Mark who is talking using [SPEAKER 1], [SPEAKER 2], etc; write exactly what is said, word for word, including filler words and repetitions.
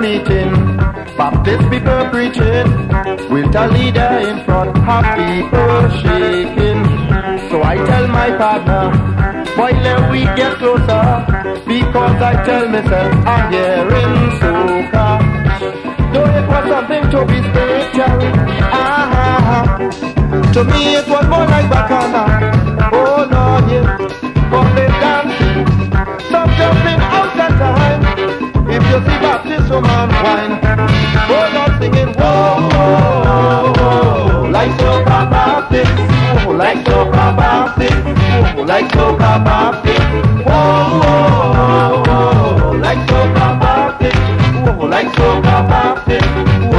[SPEAKER 1] meeting, Baptist people preaching, with a leader in front of people shaking. So I tell my partner, boy, let we get closer, because I tell myself I'm hearing soca. Though it was something to be spiritual, ah, to me it was more like bacana. Oh Lord, yeah, public dancing, some jumping out at time. If you see Baptist woman wine, oh Lord, singing whoa, whoa, whoa, like soca Baptist, whoa, like soca Baptist, whoa, like soca Baptist, whoa, whoa, whoa, like soca Baptist, whoa, like soca Baptist, whoa.